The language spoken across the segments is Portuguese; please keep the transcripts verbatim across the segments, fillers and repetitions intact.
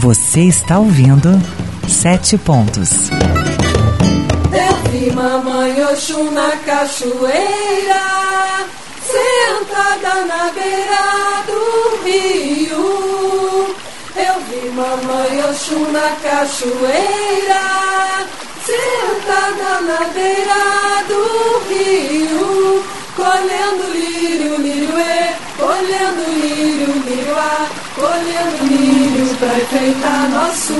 Você está ouvindo Sete Pontos. Eu vi mamãe Oxum na cachoeira, sentada na beira do rio. Eu vi mamãe Oxum na cachoeira, sentada na beira do rio, colhendo lírio, lírio e, colhendo lírio, lírio a, colhendo lírios pra enfeitar nosso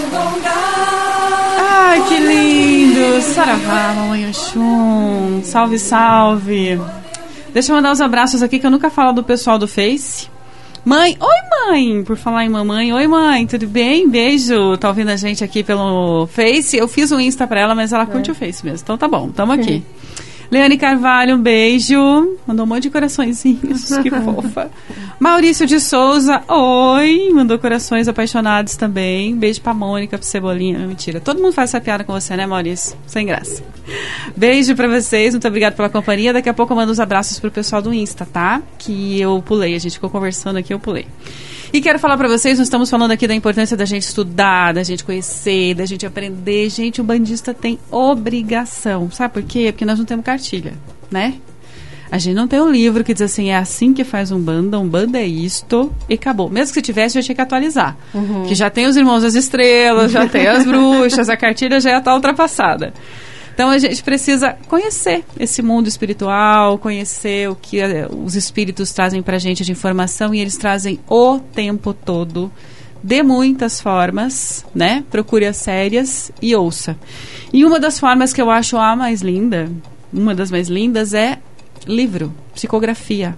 gongar. Ai, que lindo! Saravá, mamãe Oxum. Salve, salve. Deixa eu mandar os abraços aqui que eu nunca falo do pessoal do Face. Mãe, oi mãe, por falar em mamãe, oi mãe, tudo bem? Beijo, tá ouvindo a gente aqui pelo Face? Eu fiz um Insta pra ela, mas ela curte é. o Face mesmo, então tá bom, tamo aqui. Leane Carvalho, um beijo, mandou um monte de coraçõezinhos, que fofa. Maurício de Souza, oi, mandou corações apaixonados também, beijo pra Mônica, pro Cebolinha, mentira, todo mundo faz essa piada com você, né Maurício? Sem graça. Beijo pra vocês, muito obrigada pela companhia, daqui a pouco eu mando os abraços pro pessoal do Insta, tá? Que eu pulei, a gente ficou conversando aqui, eu pulei. E quero falar pra vocês, nós estamos falando aqui da importância da gente estudar, da gente conhecer, da gente aprender. Gente, o bandista tem obrigação. Sabe por quê? Porque nós não temos cartilha, né? A gente não tem um livro que diz assim, é assim que faz Umbanda, Umbanda é isto, e acabou. Mesmo que se tivesse, já tinha que atualizar. Uhum. Que já tem os Irmãos das Estrelas, já tem as bruxas, a cartilha já está ultrapassada. Então a gente precisa conhecer esse mundo espiritual, conhecer o que os espíritos trazem pra gente de informação, e eles trazem o tempo todo, de muitas formas, né? Procure as sérias e ouça. E uma das formas que eu acho a mais linda, uma das mais lindas é livro, psicografia.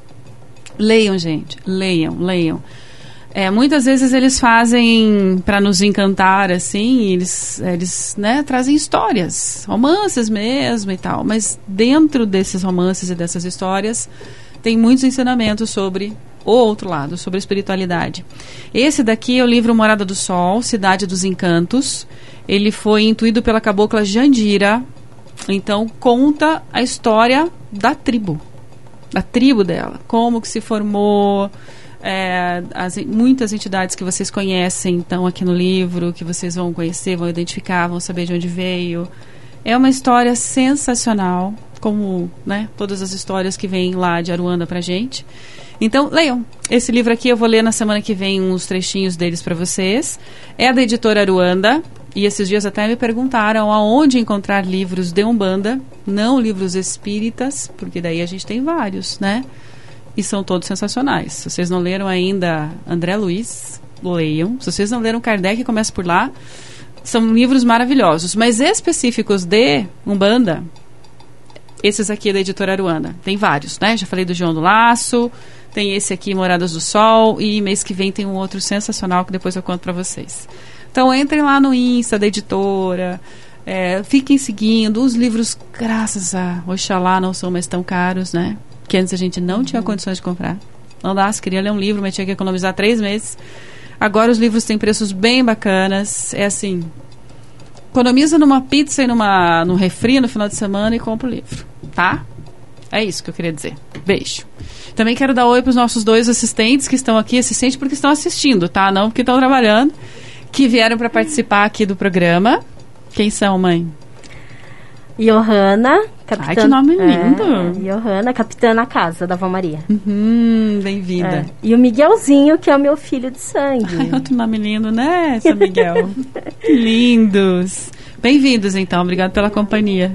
Leiam, gente, leiam, leiam. É, muitas vezes eles fazem para nos encantar, assim, eles, eles né, trazem histórias, romances mesmo e tal, mas dentro desses romances e dessas histórias tem muitos ensinamentos sobre o outro lado, sobre a espiritualidade. Esse daqui é o livro Morada do Sol, Cidade dos Encantos. Ele foi intuído pela cabocla Jandira, então conta a história da tribo, da tribo dela, como que se formou. É, as, muitas entidades que vocês conhecem estão aqui no livro, que vocês vão conhecer, vão identificar, vão saber de onde veio. É uma história sensacional, como, né, todas as histórias que vêm lá de Aruanda pra gente. Então, leiam. Esse livro aqui eu vou ler na semana que vem uns trechinhos deles para vocês. É da editora Aruanda, e esses dias até me perguntaram aonde encontrar livros de Umbanda, não livros espíritas, porque daí a gente tem vários, né? E são todos sensacionais. Se vocês não leram ainda André Luiz, leiam. Se vocês não leram Kardec, comece por lá. São livros maravilhosos. Mas específicos de Umbanda, esses aqui da editora Aruanda. Tem vários, né? Já falei do João do Laço, tem esse aqui, Moradas do Sol, e mês que vem tem um outro sensacional que depois eu conto pra vocês. Então entrem lá no Insta da editora, é, fiquem seguindo. Os livros, graças a Oxalá, não são mais tão caros, né? Que antes a gente não tinha condições de comprar. Não dá, se queria ler um livro, mas tinha que economizar três meses. Agora os livros têm preços bem bacanas. É assim, economiza numa pizza e numa, num refri no final de semana e compra o livro, tá? É isso que eu queria dizer. Beijo. Também quero dar oi para os nossos dois assistentes que estão aqui, assistentes porque estão assistindo, tá? Não porque estão trabalhando, que vieram para participar aqui do programa. Quem são, mãe? Johanna, capitã... Ai, que nome lindo! É, Johanna, capitã na casa da Vó Maria. Uhum, bem-vinda. É. E o Miguelzinho, que é o meu filho de sangue. Ai, outro nome lindo, né, São Miguel? Lindos! Bem-vindos, então. Obrigado pela companhia.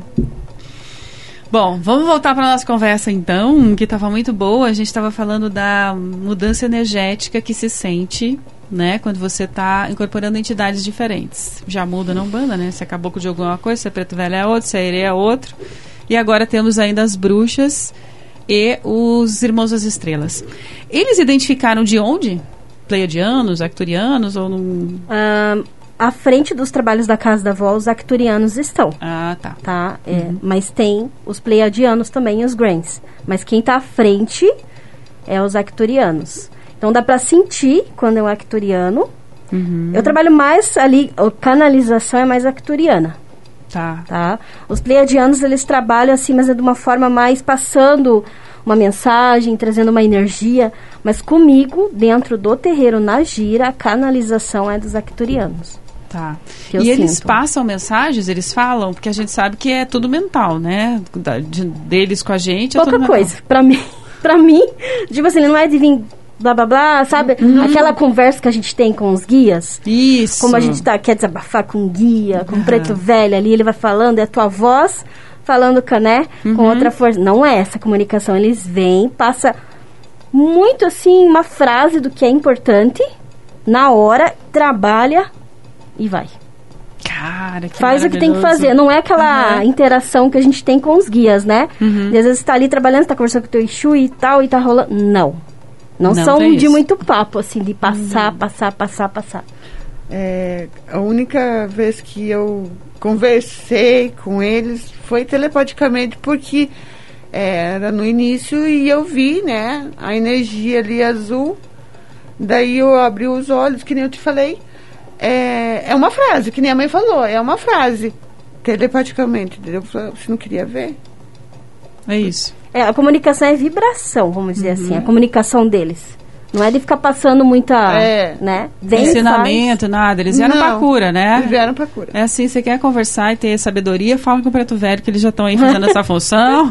Bom, vamos voltar para a nossa conversa, então, que estava muito boa. A gente estava falando da mudança energética que se sente, né, quando você está incorporando entidades diferentes. Já muda na Umbanda, né? Se acabou com o jogo é uma coisa, se é preto velho é outro, se é herê é outro. E agora temos ainda as bruxas e os Irmãos das Estrelas. Eles identificaram de onde? Pleiadianos, Arcturianos ou não? Um, à frente dos trabalhos da Casa da Vó, os Arcturianos estão. Ah, tá. tá? É, uhum. Mas tem os Pleiadianos também e os Grants. Mas quem está à frente é os Arcturianos. Então dá para sentir quando é um Arcturiano. Uhum. Eu trabalho mais ali, a canalização é mais arcturiana. Tá. Tá? Os Pleiadianos, eles trabalham assim, mas é de uma forma mais passando uma mensagem, trazendo uma energia. Mas comigo, dentro do terreiro, na gira, a canalização é dos acturianos. Tá. Que eu E eles sinto. passam mensagens, eles falam, porque a gente sabe que é tudo mental, né? Da- de- deles com a gente é Pouca tudo mental. coisa. Pra mim, pra mim, tipo assim, não é de vir blá blá blá, sabe? Aquela conversa que a gente tem com os guias. Isso. Como a gente tá, quer desabafar com um guia, com um preto velho ali, ele vai falando, é a tua voz falando com, né, Uhum. com outra força. Não é essa comunicação. Eles vêm, passa muito assim, uma frase do que é importante, na hora, trabalha e vai. Cara, que Faz o que tem que maravilhoso. fazer. Não é aquela Uhum. interação que a gente tem com os guias, né? Uhum. E às vezes você tá ali trabalhando, você tá conversando com o teu Exu e tal, e tá rolando. Não. Não, Não são tem de isso. muito papo, assim, de passar, passar, passar, passar. É, a única vez que eu conversei com eles foi telepaticamente, porque é, era no início e eu vi, né, a energia ali azul. Daí eu abri os olhos, que nem eu te falei. É, é uma frase, que nem a mãe falou, é uma frase, telepaticamente. Entendeu? Você não queria ver? É isso. É, a comunicação é vibração, vamos dizer Uhum. assim, a comunicação deles. Não é de ficar passando muita, É. né? Vem, Ensinamento, nada. Eles vieram Não, pra cura, né? Eles vieram pra cura. É assim, você quer conversar e ter sabedoria, fala com o Preto Velho, que eles já estão aí fazendo essa função.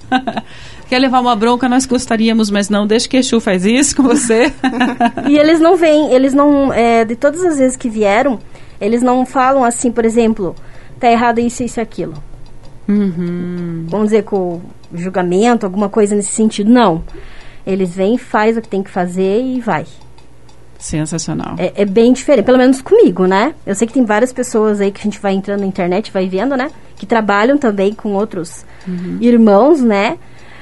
Quer levar uma bronca, nós gostaríamos, mas não, deixa que Exu faz isso com você. E eles não vêm, eles não, é, de todas as vezes que vieram, eles não falam assim, por exemplo, tá errado isso, isso e aquilo. Uhum. Vamos dizer, com julgamento, alguma coisa nesse sentido. Não. Eles vêm, faz o que tem que fazer e vai. Sensacional. É, é bem diferente, pelo menos comigo, né? Eu sei que tem várias pessoas aí que a gente vai entrando na internet, vai vendo, né? Que trabalham também com outros irmãos, né?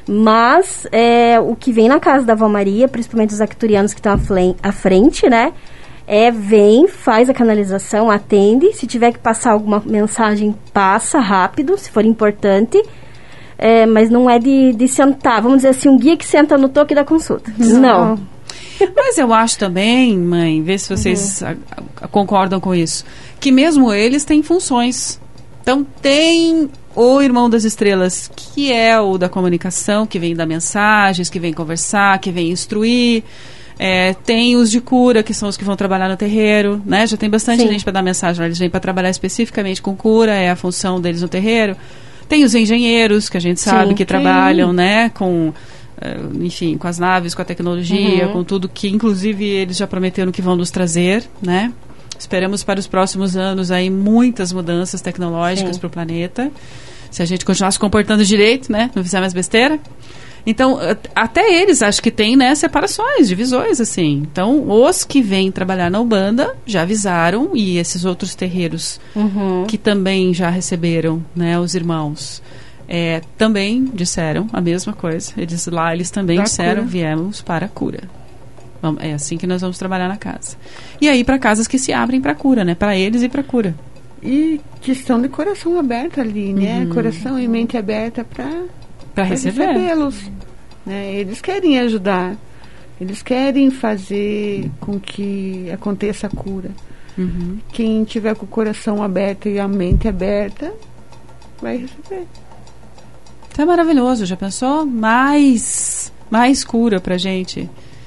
Mas é, o que vem na casa da Avó Maria, principalmente os acturianos que estão à, flen- à frente, né? É, vem, faz a canalização, atende. Se tiver que passar alguma mensagem, passa rápido, se for importante. É, mas não é de, de sentar, vamos dizer assim, um guia que senta no toque da consulta. Não. Mas eu acho também, mãe, vê se vocês a- a- concordam com isso, que mesmo eles têm funções. Então tem o Irmão das Estrelas, que é o da comunicação, que vem dar mensagens, que vem conversar, que vem instruir. É, tem os de cura, que são os que vão trabalhar no terreiro, né? Já tem bastante Sim. gente para dar mensagem, eles vêm para trabalhar especificamente com cura, é a função deles no terreiro. Tem os engenheiros, que a gente sabe Sim. que trabalham, né, com, eh, enfim, com as naves, com a tecnologia, Uhum. com tudo que, inclusive, eles já prometeram que vão nos trazer, né? Esperamos para os próximos anos aí muitas mudanças tecnológicas Sim. para o planeta. Se a gente continuar se comportando direito, né, não fizer mais besteira. Então, a- até eles acho que tem, né, separações, divisões, assim. Então, os que vêm trabalhar na Umbanda já avisaram, e esses outros terreiros Uhum. que também já receberam, né, os irmãos, é, também disseram a mesma coisa. Eles lá, eles também Da disseram, cura. viemos para a cura. Vamos- É assim que nós vamos trabalhar na casa. E aí para casas que se abrem para a cura, né, para eles e para a cura. E questão de coração aberto ali, né? Coração e mente aberta para Para receber. recebê-los. Né? Eles querem ajudar. Eles querem fazer com que aconteça a cura. Uhum. Quem tiver com o coração aberto e a mente aberta vai receber. Então é maravilhoso, já pensou? Mais, mais cura pra gente.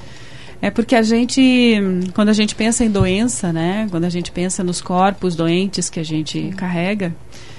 É porque a gente, quando a gente pensa em doença, né? Quando a gente pensa nos corpos doentes que a gente carrega,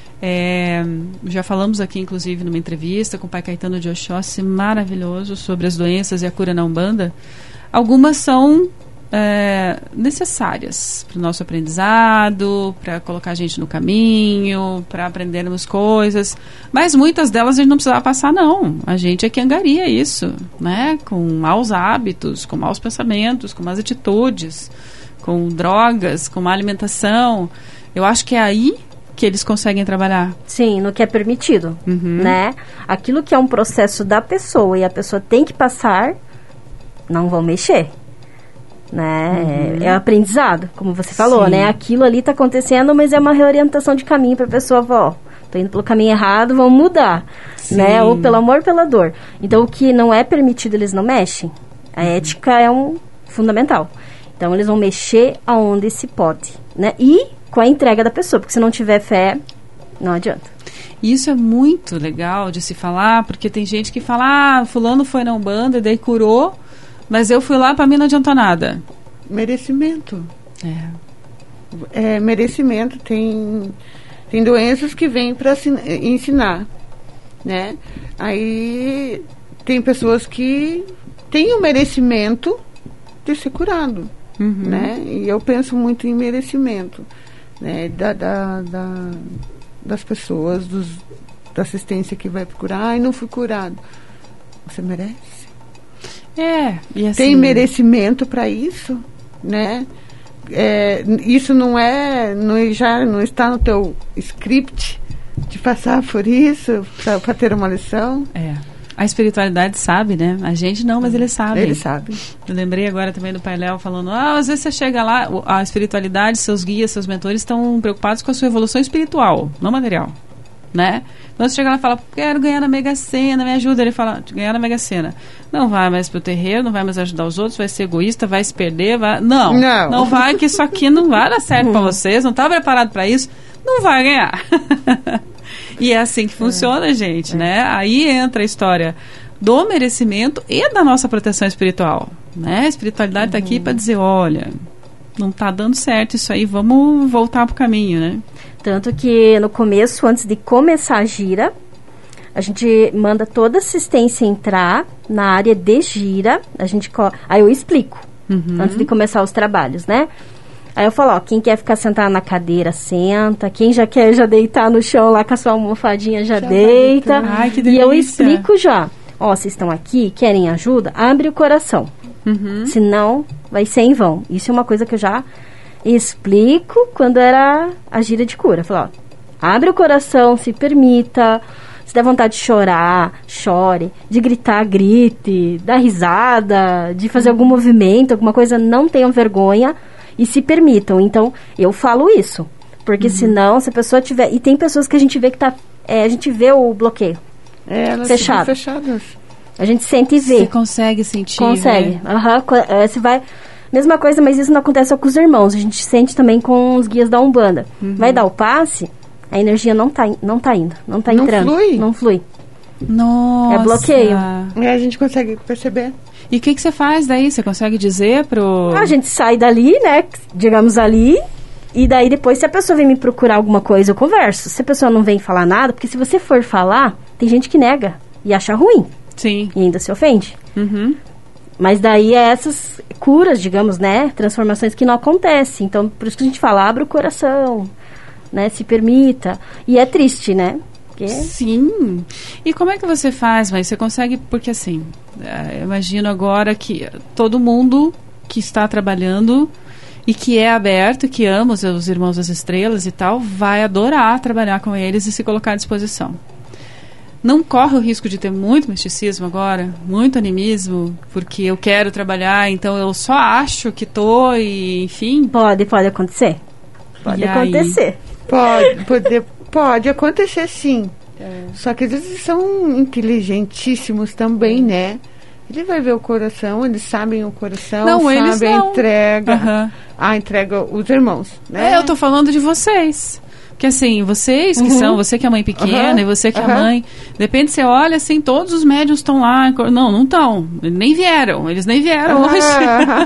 é, já falamos aqui, inclusive, numa entrevista com o pai Caetano de Oxóssi, maravilhoso, sobre as doenças e a cura na Umbanda. Algumas são é, necessárias para o nosso aprendizado, para colocar a gente no caminho, para aprendermos coisas, mas muitas delas a gente não precisava passar, não. A gente é que angaria isso, né? Com maus hábitos, com maus pensamentos, com más atitudes, com drogas, com má alimentação. Eu acho que é aí que eles conseguem trabalhar. Sim, no que é permitido, Uhum. né? Aquilo que é um processo da pessoa e a pessoa tem que passar, não vão mexer, né? É, é aprendizado, como você falou, Sim. né? Aquilo ali tá acontecendo, mas é uma reorientação de caminho para a pessoa, ó, tô indo pelo caminho errado, vamos mudar, né? Ou pelo amor, pela dor. Então, o que não é permitido, eles não mexem. A ética é um fundamental. Então, eles vão mexer aonde se pode, né? E com a entrega da pessoa, porque se não tiver fé, não adianta. E isso é muito legal de se falar, porque tem gente que fala, ah, fulano foi na Umbanda e daí curou, mas eu fui lá, pra mim não adiantou nada. Merecimento. É. É, merecimento. Tem, tem doenças que vêm para ensinar, né? Aí tem pessoas que têm o merecimento de ser curado, Uhum. né? E eu penso muito em merecimento, né? Da, da, da, das pessoas, dos, da assistência que vai procurar. Ai, não fui curado. Você merece? É, e assim... Tem merecimento para isso, né? É, isso não é, não, já não está no teu script de passar por isso para ter uma lição. É. A espiritualidade sabe, né? A gente não, mas eles sabem. Eles sabem. Eu lembrei agora também do Pai Léo falando, ah, às vezes você chega lá, a espiritualidade, seus guias, seus mentores estão preocupados com a sua evolução espiritual, não material, né? Então você chega lá e fala, quero ganhar na Mega Sena, me ajuda. Ele fala, ganhar na Mega Sena. Não vai mais pro terreiro, não vai mais ajudar os outros, vai ser egoísta, vai se perder, vai... Não, não, não vai, que isso aqui não vai dar certo para vocês, não tá preparado para isso, não vai ganhar. E é assim que funciona, é. gente, é. né? Aí entra a história do merecimento e da nossa proteção espiritual, né? A espiritualidade está uhum. aqui para dizer, olha, não está dando certo isso aí, vamos voltar pro caminho, né? Tanto que no começo, antes de começar a gira, a gente manda toda a assistência entrar na área de gira, a gente co- aí eu explico, uhum. antes de começar os trabalhos, né? Aí eu falo, ó, quem quer ficar sentado na cadeira, senta. Quem já quer já deitar no chão lá com a sua almofadinha, já, já deita. Ai, que delícia. E eu explico já. Ó, vocês estão aqui, querem ajuda? Abre o coração. Uhum. Senão, vai ser em vão. Isso é uma coisa que eu já explico quando era a gira de cura. Falo, ó, abre o coração, se permita. Se der vontade de chorar, chore. De gritar, grite. Dar risada. De fazer algum movimento, alguma coisa, não tenham vergonha. E se permitam. Então, eu falo isso. Porque uhum. senão, se a pessoa tiver... E tem pessoas que a gente vê que tá... É, a gente vê o bloqueio. É, elas fechado. fechadas. A gente sente e vê. Você consegue sentir, Consegue. Né? Uhum. É, você vai... Mesma coisa, mas isso não acontece só com os irmãos. A gente sente também com os guias da Umbanda. Uhum. Vai dar o passe, a energia não tá, não tá indo. Não tá não entrando. Flui. Não flui. Nossa. É bloqueio. É, a gente consegue perceber. E o que, que você faz daí? Você consegue dizer pro... A gente sai dali, né? Digamos ali. E daí depois, se a pessoa vem me procurar alguma coisa, eu converso. Se a pessoa não vem falar nada, porque se você for falar, tem gente que nega e acha ruim. Sim. E ainda se ofende. Uhum. Mas daí é essas curas, digamos, né? Transformações que não acontecem. Então, por isso que a gente fala, abre o coração, né? Se permita. E é triste, né? Porque... Sim. E como é que você faz, mas você consegue, porque assim, eu imagino agora que todo mundo que está trabalhando e que é aberto, que ama os, os Irmãos das Estrelas e tal, vai adorar trabalhar com eles e se colocar à disposição. Não corre o risco de ter muito misticismo agora, muito animismo, porque eu quero trabalhar, então eu só acho que tô e, enfim... Pode, pode acontecer. Pode e acontecer. Aí? Pode, pode, pode acontecer sim. É. Só que eles são inteligentíssimos também, é. né? Ele vai ver o coração, eles sabem o coração, não, sabem eles não. a entrega. Uhum. A entrega, os irmãos, né? É, eu tô falando de vocês. Porque assim, vocês que uhum. são, você que é mãe pequena uhum. e você que uhum. é mãe, depende, você olha assim, todos os médiuns estão lá. Não, não estão. Nem vieram. Eles nem vieram uhum. hoje.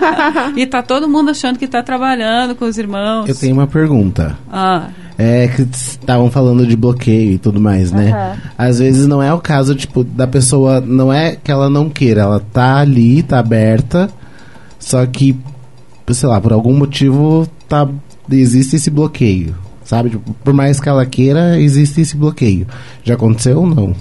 E tá todo mundo achando que tá trabalhando com os irmãos. Eu tenho uma pergunta. Ah. É que estavam falando de bloqueio e tudo mais, né? Uhum. Às vezes não é o caso, tipo, da pessoa, não é que ela não queira, ela tá ali, tá aberta, só que, sei lá, por algum motivo tá, existe esse bloqueio, sabe? Tipo, por mais que ela queira, existe esse bloqueio. Já aconteceu ou não?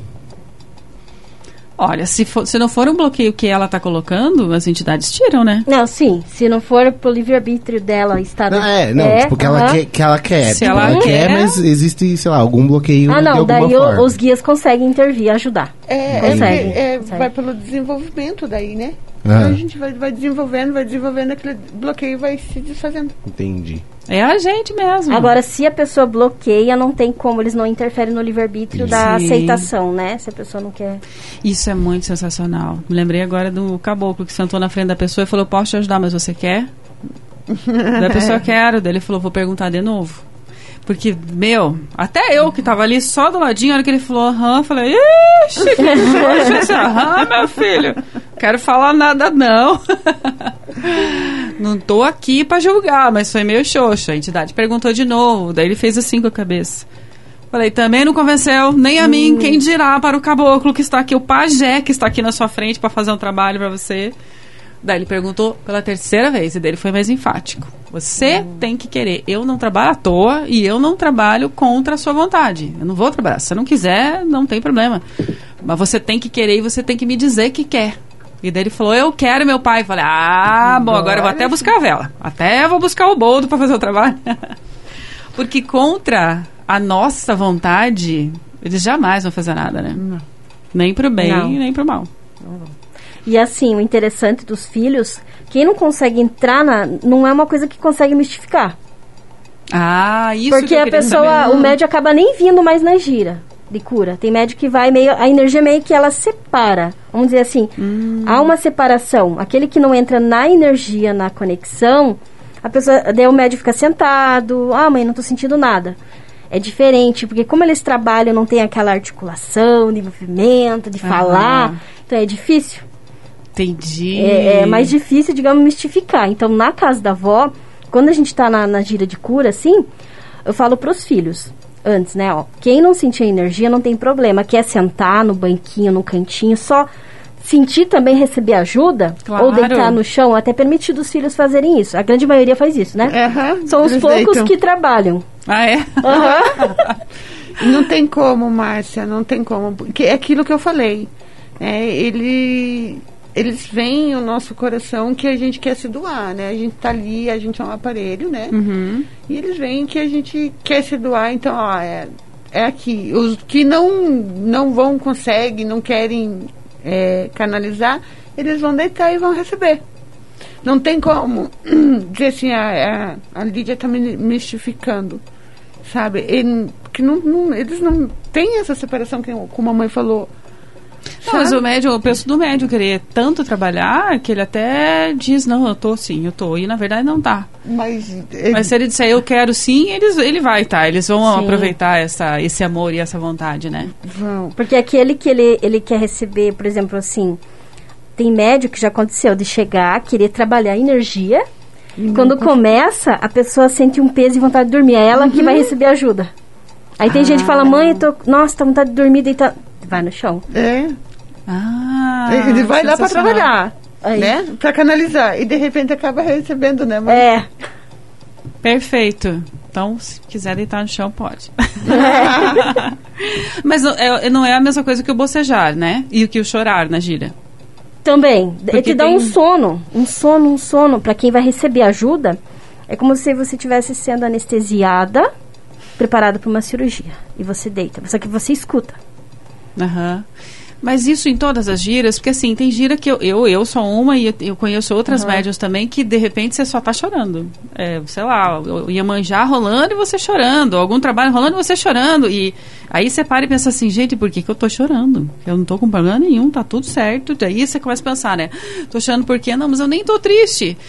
Olha, se, for, se não for um bloqueio que ela tá colocando, as entidades tiram, né? Não, sim. Se não for pro livre-arbítrio dela estar... Não, é, não, é, tipo, que, uh-huh. ela quer, que ela quer. Se tipo, ela ela quer, quer, mas existe, sei lá, algum bloqueio Ah, de não, alguma daí forma. O, os guias conseguem intervir, ajudar. É, consegue, é, é, consegue. vai pelo desenvolvimento daí, né? Ah. Então a gente vai, vai desenvolvendo, vai desenvolvendo, aquele bloqueio vai se desfazendo. Entendi. É a gente mesmo. Agora, se a pessoa bloqueia, não tem como, eles não interferem no livre-arbítrio da Sim. aceitação, né? Se a pessoa não quer... Isso é muito sensacional. Me lembrei agora do caboclo que sentou na frente da pessoa e falou, posso te ajudar, mas você quer? Da pessoa, quero. Daí ele falou, vou perguntar de novo. Porque, meu, até eu que tava ali só do ladinho, a hora que ele falou aham, falei, ixi, que coisa, aham, meu filho, quero falar nada não. Não tô aqui pra julgar, mas foi meio xoxo. A entidade perguntou de novo, daí ele fez assim com a cabeça. Falei, também não convenceu, nem a hum. mim, quem dirá para o caboclo que está aqui, o pajé que está aqui na sua frente pra fazer um trabalho pra você. Daí ele perguntou pela terceira vez, e dele foi mais enfático. Você hum. tem que querer. Eu não trabalho à toa e eu não trabalho contra a sua vontade. Eu não vou trabalhar. Se você não quiser, não tem problema. Mas você tem que querer e você tem que me dizer que quer. E daí ele falou, eu quero, meu pai. Eu falei, ah, bom, agora eu vou até buscar a vela. Até vou buscar o boldo pra fazer o trabalho. Porque contra a nossa vontade, eles jamais vão fazer nada, né? Não. Nem pro bem, não. nem pro mal. Não. E assim, o interessante dos filhos, quem não consegue entrar na... Não é uma coisa que consegue mistificar. Ah, isso Porque que eu a pessoa, saber. o médium acaba nem vindo mais na gira de cura. Tem médium que vai meio... A energia meio que ela separa. Vamos dizer assim, hum. há uma separação. Aquele que não entra na energia, na conexão, a pessoa... Daí o médium fica sentado. Ah, mãe, não tô sentindo nada. É diferente, porque como eles trabalham, não tem aquela articulação de movimento, de falar. Então é difícil. Entendi. É, é mais difícil, digamos, mistificar. Então, na casa da avó, quando a gente tá na, na gira de cura, assim, eu falo pros filhos, antes, né, ó, quem não sentir energia não tem problema, quer sentar no banquinho, no cantinho, só sentir também receber ajuda, claro. Ou deitar no chão, até permitido os filhos fazerem isso. A grande maioria faz isso, né? Uhum, São os poucos deitam. Que trabalham. Ah, é? Uhum. Não tem como, Márcia, não tem como, porque é aquilo que eu falei, é, ele... Eles veem o nosso coração que a gente quer se doar, né? A gente tá ali, a gente é um aparelho, né? Uhum. E eles veem que a gente quer se doar, então, ó, é, é aqui. Os que não, não vão, conseguem, não querem é, canalizar, eles vão deitar e vão receber. Não tem como dizer assim, a, a, a Lídia tá me mistificando, sabe? Ele, que não, não, eles não têm essa separação, que, como a mãe falou. Não, mas o médium, eu penso do médium querer tanto trabalhar que ele até diz, não, eu tô sim, eu tô. E na verdade não tá. Mas, ele... mas se ele disser eu quero sim, eles, ele vai, tá? Eles vão sim. aproveitar essa, esse amor e essa vontade, né? Vão. Porque aquele que ele, ele quer receber, por exemplo, assim, tem médium que já aconteceu de chegar, querer trabalhar energia. Hum, quando pode... começa, a pessoa sente um peso e vontade de dormir. É ela uhum. que vai receber ajuda. Aí tem ah. gente que fala, mãe, eu tô, nossa, tá vontade de dormir, deitar. Vai no chão. É. Ah, ele vai lá para trabalhar, aí. Né? Para canalizar. E de repente acaba recebendo, né, mãe? É. Perfeito. Então, se quiser deitar no chão, pode. É. Mas não é, não é a mesma coisa que o bocejar, né? E o que o chorar na gira. Também. Ele te dá tem... um sono. Um sono, um sono. Para quem vai receber ajuda, é como se você estivesse sendo anestesiada, preparada para uma cirurgia. E você deita. Só que você escuta. Aham. Uhum. Mas isso em todas as giras, porque assim, tem gira que eu, eu, eu sou uma e eu, eu conheço outras uhum. médiuns também que de repente você só tá chorando. É, sei lá, o Iemanjá rolando e você chorando, algum trabalho rolando e você chorando. E aí você para e pensa assim, gente, por que que eu tô chorando? Eu não tô com problema nenhum, tá tudo certo. Daí você começa a pensar, né? Tô chorando por quê? Não, mas eu nem tô triste.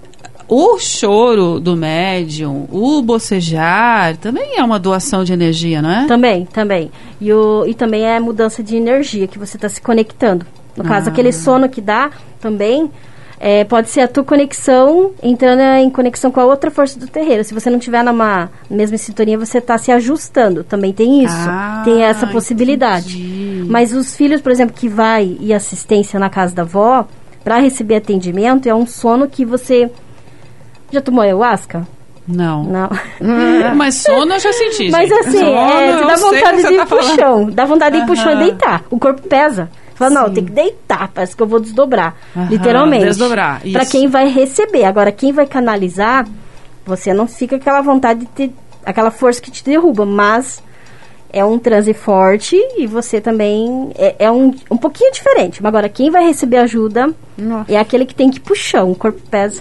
O choro do médium, o bocejar, também é uma doação de energia, não é? Também, também. E, o, e também é mudança de energia, que você está se conectando. No ah. caso, aquele sono que dá também, é, pode ser a tua conexão, entrando em conexão com a outra força do terreiro. Se você não estiver numa mesma sintonia, você está se ajustando. Também tem isso. Ah, tem essa possibilidade. Entendi. Mas os filhos, por exemplo, que vai e assistência na casa da avó, para receber atendimento, é um sono que você... Já tomou ayahuasca? Não. Não. Mas sono eu já senti, Mas gente. assim, sono, é, dá vontade de ir tá pro falando. chão. Dá vontade de ir pro Aham. chão e deitar. O corpo pesa. Fala, não, tem que deitar. Parece que eu vou desdobrar. Aham, literalmente. Desdobrar, isso. Pra quem vai receber. Agora, quem vai canalizar, você não fica aquela vontade de ter... Aquela força que te derruba. Mas é um transe forte e você também... É, é um, um pouquinho diferente. Mas agora, quem vai receber ajuda Nossa. É aquele que tem que ir pro chão. O corpo pesa.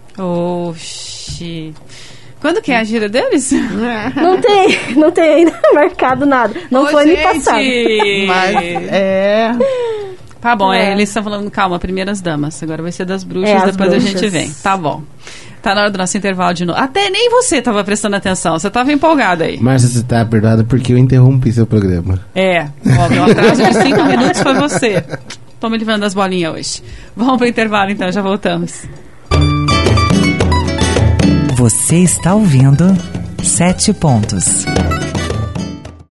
Oxi. Quando que é a gira deles? Não tem, não tem ainda marcado nada. Não Ô, foi gente. me passado. Mas, é... Tá bom, É. é, eles estão falando, calma, primeiras damas. Agora vai ser das bruxas, É, as depois bruxas. a gente vem. Tá bom. Tá na hora do nosso intervalo de novo. Até nem você tava prestando atenção. Você tava empolgada aí. Márcia, você tá perdoada porque eu interrompi seu programa. É. Ó, meu atraso de cinco minutos foi você. Tô me livrando das bolinhas hoje. Vamos pro intervalo então, já voltamos. Você está ouvindo Sete Pontos.